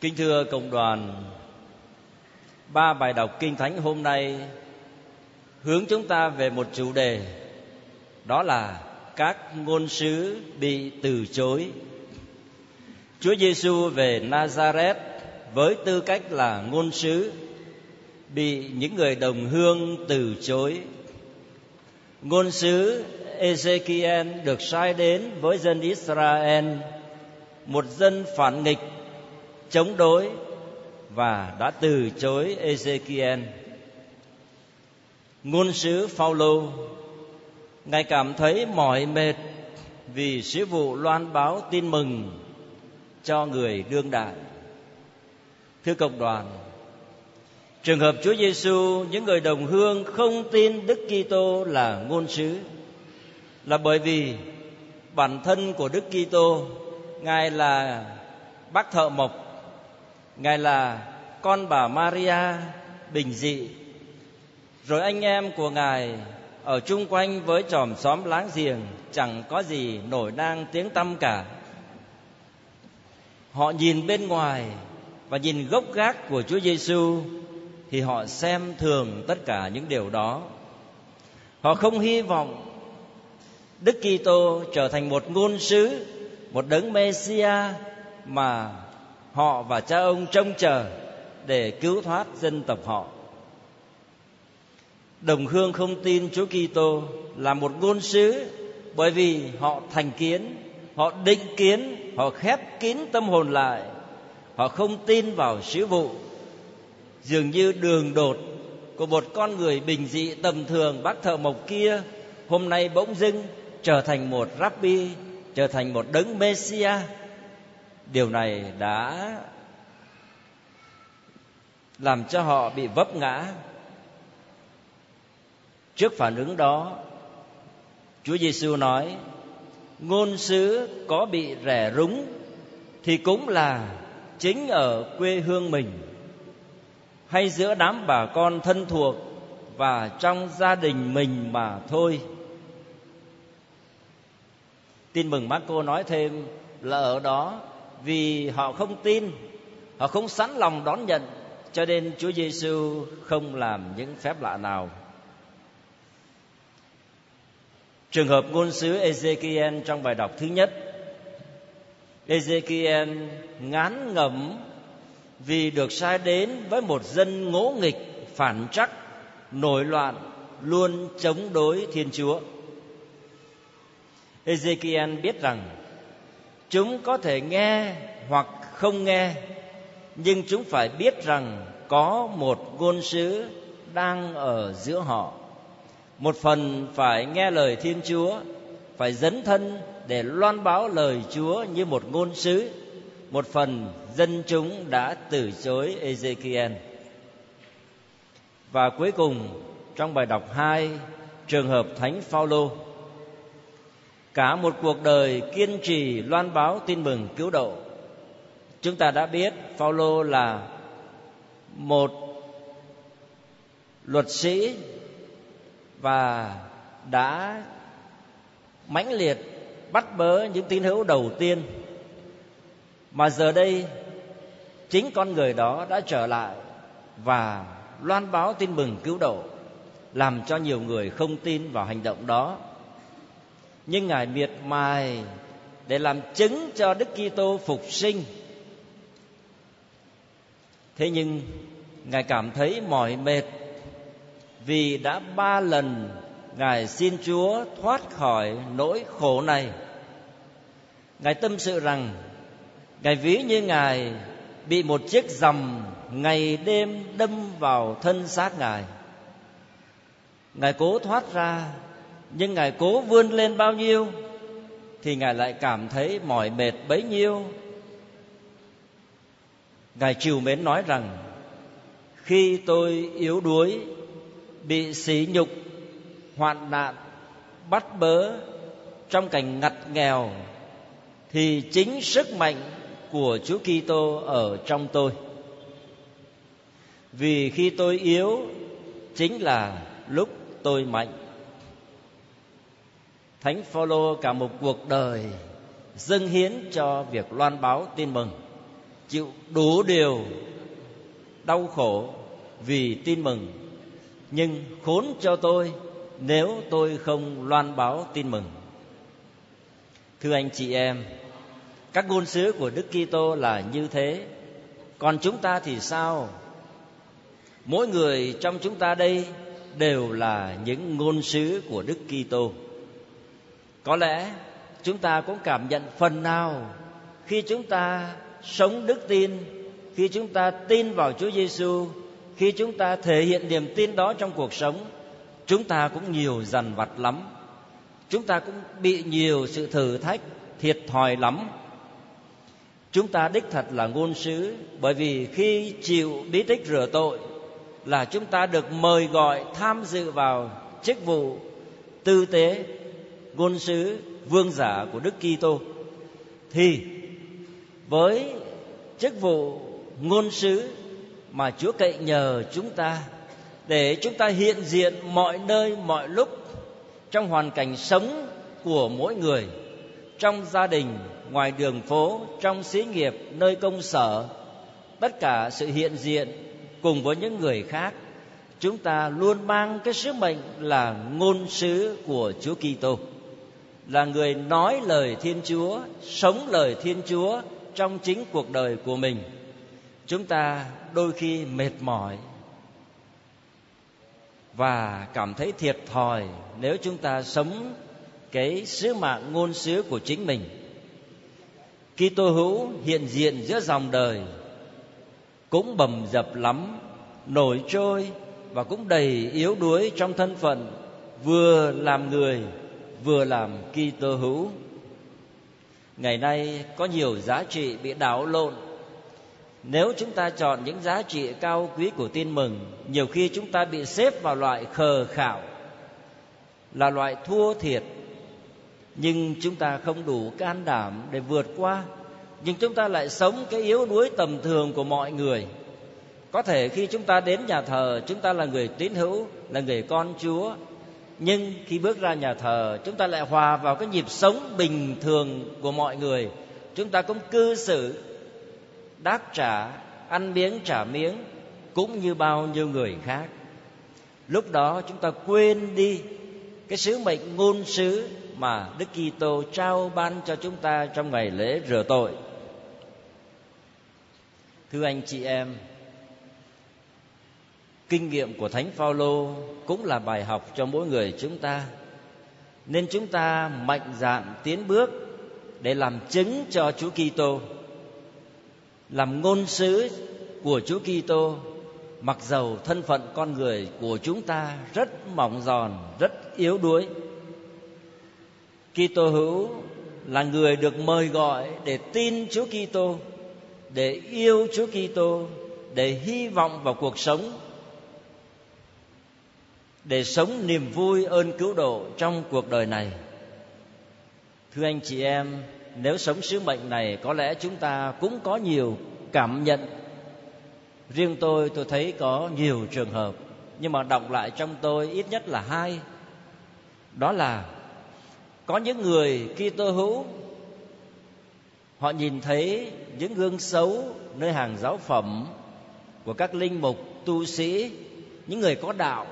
Kính thưa cộng đoàn, 3 bài đọc Kinh Thánh hôm nay hướng chúng ta về một chủ đề, đó là các ngôn sứ bị từ chối. Chúa Giêsu về Nazareth với tư cách là ngôn sứ bị những người đồng hương từ chối. Ngôn sứ Ezekiel được sai đến với dân Israel, một dân phản nghịch, chống đối, và đã từ chối Ezekiel. Ngôn sứ Phao-lô, ngài cảm thấy mỏi mệt vì sứ vụ loan báo tin mừng cho người đương đại. Thưa cộng đoàn, trường hợp Chúa Giêsu, những người đồng hương không tin Đức Kitô là ngôn sứ là bởi vì bản thân của Đức Kitô, ngài là bác thợ mộc, ngài là con bà Maria bình dị, rồi anh em của ngài ở chung quanh với chòm xóm láng giềng chẳng có gì nổi nang tiếng tăm cả. Họ nhìn bên ngoài và nhìn gốc gác của Chúa Giêsu thì họ xem thường tất cả những điều đó. Họ không hy vọng Đức Kitô trở thành một ngôn sứ, một đấng Mêsia mà họ và cha ông trông chờ để cứu thoát dân tộc họ. Đồng hương không tin Chúa Kitô là một ngôn sứ bởi vì họ thành kiến, họ định kiến, họ khép kín tâm hồn lại, họ không tin vào sứ vụ. Dường như đường đột của một con người bình dị tầm thường, bác thợ mộc kia, hôm nay bỗng dưng trở thành một rabbi, trở thành một đấng Mêsia. Điều này đã làm cho họ bị vấp ngã. Trước phản ứng đó, Chúa Giêsu nói: ngôn sứ có bị rẻ rúng thì cũng là chính ở quê hương mình, hay giữa đám bà con thân thuộc và trong gia đình mình mà thôi. Tin mừng Mác-cô nói thêm là ở đó vì họ không tin, họ không sẵn lòng đón nhận, cho nên Chúa Giêsu không làm những phép lạ nào. Trường hợp ngôn sứ Ezekiel trong bài đọc thứ nhất, Ezekiel ngán ngẩm vì được sai đến với một dân ngỗ nghịch, phản trắc, nổi loạn, luôn chống đối Thiên Chúa. Ezekiel biết rằng chúng có thể nghe hoặc không nghe, nhưng chúng phải biết rằng có một ngôn sứ đang ở giữa họ. Một phần phải nghe lời Thiên Chúa, phải dấn thân để loan báo lời Chúa như một ngôn sứ. Một phần dân chúng đã từ chối Ezekiel. Và cuối cùng trong bài đọc 2, trường hợp Thánh Phao-lô. Cả một cuộc đời kiên trì loan báo tin mừng cứu độ. Chúng ta đã biết Phao-lô là một luật sĩ và đã mãnh liệt bắt bớ những tín hữu đầu tiên, mà giờ đây chính con người đó đã trở lại và loan báo tin mừng cứu độ, làm cho nhiều người không tin vào hành động đó. Nhưng ngài miệt mài để làm chứng cho Đức Kitô phục sinh. Thế nhưng ngài cảm thấy mỏi mệt vì đã 3 lần ngài xin Chúa thoát khỏi nỗi khổ này. Ngài tâm sự rằng ngài ví như ngài bị một chiếc rằm ngày đêm đâm vào thân xác ngài. Ngài cố thoát ra, nhưng ngài cố vươn lên bao nhiêu thì ngài lại cảm thấy mỏi mệt bấy nhiêu. Ngài trìu mến nói rằng: khi tôi yếu đuối, bị sỉ nhục, hoạn nạn, bắt bớ, trong cảnh ngặt nghèo, thì chính sức mạnh của Chúa Kitô ở trong tôi. Vì khi tôi yếu, chính là lúc tôi mạnh. Thánh Phao-lô cả một cuộc đời dâng hiến cho việc loan báo tin mừng. chịu đủ điều đau khổ vì tin mừng, nhưng khốn cho tôi nếu tôi không loan báo tin mừng. Thưa anh chị em, các ngôn sứ của Đức Kitô là như thế. Còn chúng ta thì sao? Mỗi người trong chúng ta đây đều là những ngôn sứ của Đức Kitô. Có lẽ chúng ta cũng cảm nhận phần nào khi chúng ta sống đức tin, khi chúng ta tin vào Chúa Giêsu, khi chúng ta thể hiện niềm tin đó trong cuộc sống, chúng ta cũng nhiều dằn vặt lắm. Chúng ta cũng bị nhiều sự thử thách, thiệt thòi lắm. Chúng ta đích thật là ngôn sứ, bởi vì khi chịu bí tích rửa tội là chúng ta được mời gọi tham dự vào chức vụ tư tế, ngôn sứ, vương giả của Đức Kitô. Thì với chức vụ ngôn sứ mà Chúa cậy nhờ chúng ta để chúng ta hiện diện mọi nơi mọi lúc trong hoàn cảnh sống của mỗi người, trong gia đình, ngoài đường phố, trong xí nghiệp, nơi công sở, tất cả sự hiện diện cùng với những người khác, chúng ta luôn mang cái sứ mệnh là ngôn sứ của Chúa Kitô, là người nói lời Thiên Chúa, sống lời Thiên Chúa trong chính cuộc đời của mình. Chúng ta đôi khi mệt mỏi và cảm thấy thiệt thòi nếu chúng ta sống cái sứ mạng ngôn sứ của chính mình. Kitô hữu hiện diện giữa dòng đời cũng bầm dập lắm, nổi trôi và cũng đầy yếu đuối trong thân phận vừa làm người vừa làm Kitô hữu. Ngày nay có nhiều giá trị bị đảo lộn. Nếu chúng ta chọn những giá trị cao quý của tin mừng, nhiều khi chúng ta bị xếp vào loại khờ khạo, là loại thua thiệt. Nhưng chúng ta không đủ can đảm để vượt qua. Nhưng chúng ta lại sống cái yếu đuối tầm thường của mọi người. Có thể khi chúng ta đến nhà thờ, chúng ta là người tín hữu, là người con Chúa. Nhưng khi bước ra nhà thờ, chúng ta lại hòa vào cái nhịp sống bình thường của mọi người. Chúng ta cũng cư xử, đáp trả, ăn miếng trả miếng cũng như bao nhiêu người khác. Lúc đó chúng ta quên đi cái sứ mệnh ngôn sứ mà Đức Kitô trao ban cho chúng ta trong ngày lễ rửa tội. Thưa anh chị em, kinh nghiệm của Thánh Phaolô cũng là bài học cho mỗi người chúng ta. Nên chúng ta mạnh dạn tiến bước để làm chứng cho Chúa Kitô, làm ngôn sứ của Chúa Kitô, mặc dầu thân phận con người của chúng ta rất mỏng giòn, rất yếu đuối. Kitô hữu là người được mời gọi để tin Chúa Kitô, để yêu Chúa Kitô, để hy vọng vào cuộc sống, để sống niềm vui ơn cứu độ trong cuộc đời này. Thưa anh chị em, nếu sống sứ mệnh này, có lẽ chúng ta cũng có nhiều cảm nhận. Riêng tôi thấy có nhiều trường hợp, nhưng mà đọc lại trong tôi ít nhất là 2. Đó là có những người Kitô hữu, họ nhìn thấy những gương xấu nơi hàng giáo phẩm của các linh mục, tu sĩ, những người có đạo,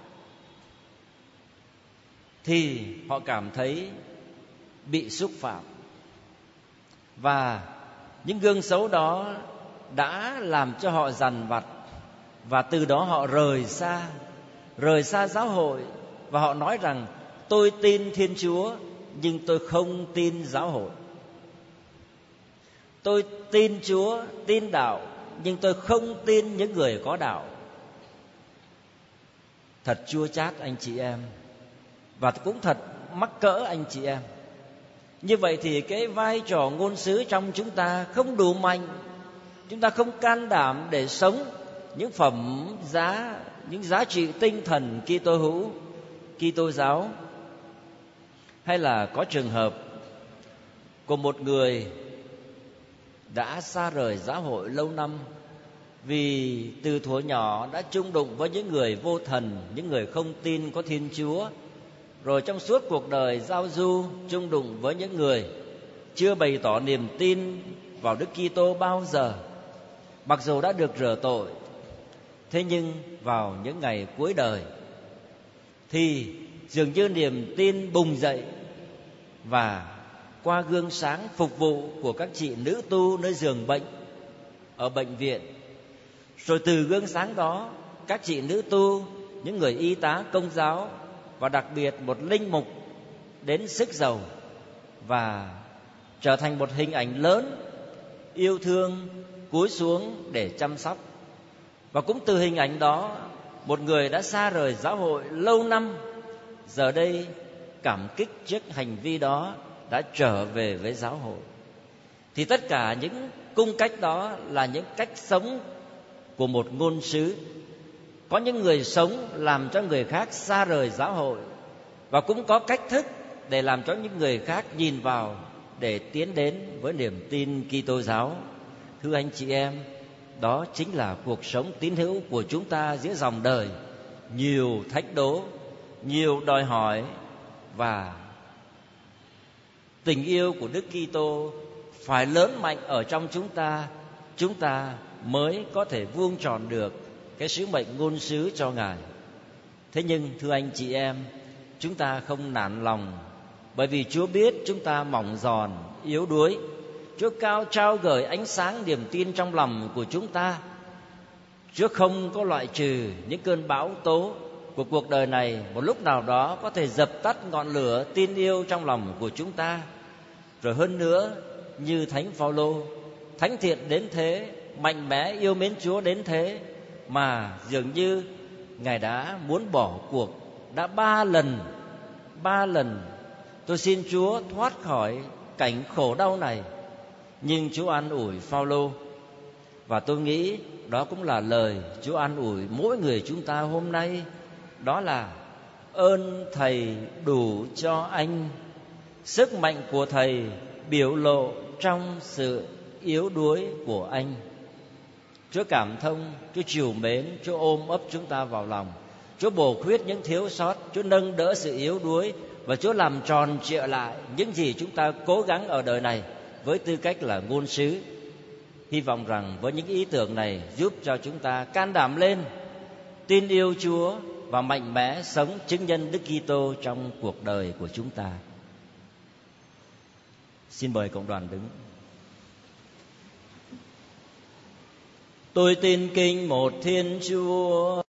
thì họ cảm thấy bị xúc phạm. Và những gương xấu đó đã làm cho họ dằn vặt, và từ đó họ rời xa giáo hội. Và họ nói rằng tôi tin Thiên Chúa nhưng tôi không tin giáo hội. Tôi tin Chúa, tin đạo, nhưng tôi không tin những người có đạo. Thật chua chát anh chị em, và cũng thật mắc cỡ anh chị em. Như vậy thì cái vai trò ngôn sứ trong chúng ta không đủ mạnh. Chúng ta không can đảm để sống những phẩm giá, những giá trị tinh thần Kitô hữu, Kitô giáo. Hay là có trường hợp của một người đã xa rời giáo hội lâu năm, vì từ thuở nhỏ đã chung đụng với những người vô thần, những người không tin có Thiên Chúa. Rồi trong suốt cuộc đời giao du chung đụng với những người chưa bày tỏ niềm tin vào Đức Kitô bao giờ. mặc dù đã được rửa tội, thế nhưng vào những ngày cuối đời thì dường như niềm tin bùng dậy, và qua gương sáng phục vụ của các chị nữ tu nơi giường bệnh ở bệnh viện, rồi từ gương sáng đó các chị nữ tu, những người y tá công giáo, và đặc biệt một linh mục đến sức giàu và trở thành một hình ảnh lớn yêu thương, cúi xuống để chăm sóc. Và cũng từ hình ảnh đó, một người đã xa rời giáo hội lâu năm, giờ đây cảm kích trước hành vi đó đã trở về với giáo hội. Thì tất cả những cung cách đó là những cách sống của một ngôn sứ. Có những người sống làm cho người khác xa rời giáo hội, và cũng có cách thức để làm cho những người khác nhìn vào để tiến đến với niềm tin Kitô giáo. Thưa anh chị em, đó chính là cuộc sống tín hữu của chúng ta giữa dòng đời nhiều thách đố, nhiều đòi hỏi, và tình yêu của Đức Kitô phải lớn mạnh ở trong chúng ta mới có thể vuông tròn được cái sứ mệnh ngôn sứ cho Ngài. Thế nhưng thưa anh chị em, chúng ta không nản lòng, bởi vì Chúa biết chúng ta mỏng giòn, yếu đuối. Chúa cao trao gửi ánh sáng niềm tin trong lòng của chúng ta. Chúa không có loại trừ những cơn bão tố của cuộc đời này một lúc nào đó có thể dập tắt ngọn lửa tin yêu trong lòng của chúng ta. Rồi hơn nữa, như Thánh Phaolô, thánh thiện đến thế, mạnh mẽ yêu mến Chúa đến thế, mà dường như Ngài đã muốn bỏ cuộc. Đã ba lần tôi xin Chúa thoát khỏi cảnh khổ đau này, nhưng Chúa an ủi Phaolô. Và tôi nghĩ đó cũng là lời Chúa an ủi mỗi người chúng ta hôm nay. Đó là ơn Thầy đủ cho anh, sức mạnh của Thầy biểu lộ trong sự yếu đuối của anh. Chúa cảm thông, Chúa trìu mến, Chúa ôm ấp chúng ta vào lòng. Chúa bổ khuyết những thiếu sót, Chúa nâng đỡ sự yếu đuối, và Chúa làm tròn trịa lại những gì chúng ta cố gắng ở đời này với tư cách là ngôn sứ. Hy vọng rằng với những ý tưởng này giúp cho chúng ta can đảm lên, tin yêu Chúa và mạnh mẽ sống chứng nhân Đức Kitô trong cuộc đời của chúng ta. Xin mời cộng đoàn đứng. Tôi tin kính một Thiên Chúa,